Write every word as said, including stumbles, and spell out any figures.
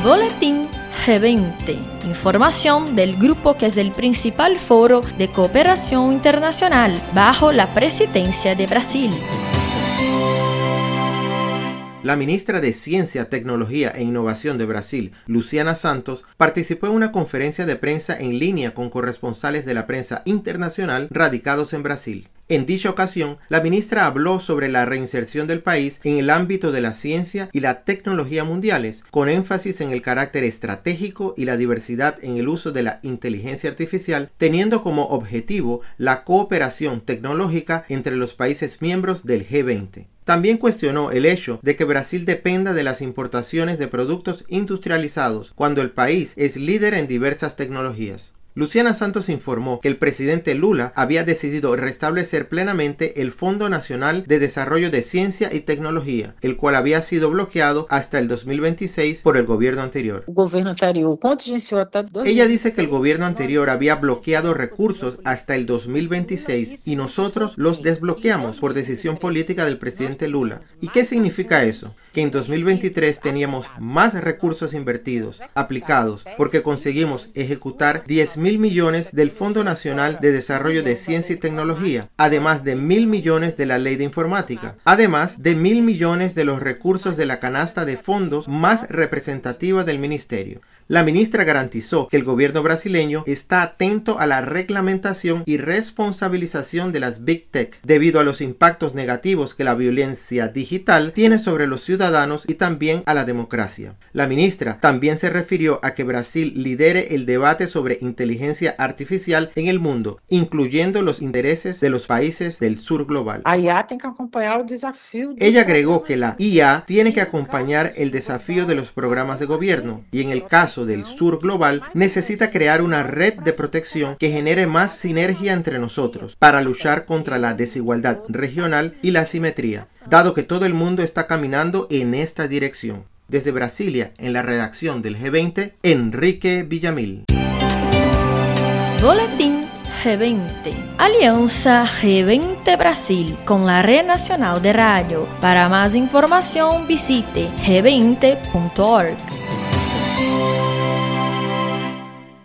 Boletín G veinte, información del grupo que es el principal foro de cooperación internacional bajo la presidencia de Brasil. La ministra de Ciencia, Tecnología e Innovación de Brasil, Luciana Santos, participó en una conferencia de prensa en línea con corresponsales de la prensa internacional radicados en Brasil. En dicha ocasión, la ministra habló sobre la reinserción del país en el ámbito de la ciencia y la tecnología mundiales, con énfasis en el carácter estratégico y la diversidad en el uso de la inteligencia artificial, teniendo como objetivo la cooperación tecnológica entre los países miembros del G veinte. También cuestionó el hecho de que Brasil dependa de las importaciones de productos industrializados, cuando el país es líder en diversas tecnologías. Luciana Santos informó que el presidente Lula había decidido restablecer plenamente el Fondo Nacional de Desarrollo de Ciencia y Tecnología, el cual había sido bloqueado hasta el dos mil veintiséis por el gobierno anterior. Ella dice que el gobierno anterior había bloqueado recursos hasta el dos mil veintiséis y nosotros los desbloqueamos por decisión política del presidente Lula. ¿Y qué significa eso? Que en dos mil veintitrés teníamos más recursos invertidos, aplicados, porque conseguimos ejecutar diez mil millones del Fondo Nacional de Desarrollo de Ciencia y Tecnología, además de mil millones de la Ley de Informática, además de mil millones de los recursos de la canasta de fondos más representativa del ministerio. La ministra garantizó que el gobierno brasileño está atento a la reglamentación y responsabilización de las Big Tech, debido a los impactos negativos que la violencia digital tiene sobre los ciudadanos y también a la democracia. La ministra también se refirió a que Brasil lidere el debate sobre inteligencia artificial en el mundo, incluyendo los intereses de los países del sur global. Ella agregó que la I A tiene que acompañar el desafío de los programas de gobierno y en el caso del sur global necesita crear una red de protección que genere más sinergia entre nosotros para luchar contra la desigualdad regional y la asimetría, dado que todo el mundo está caminando en esta dirección. Desde Brasilia, en la redacción del G veinte, Enrique Villamil. Boletín G veinte. Alianza G veinte Brasil con la Red Nacional de Radio. Para más información visite g veinte punto org.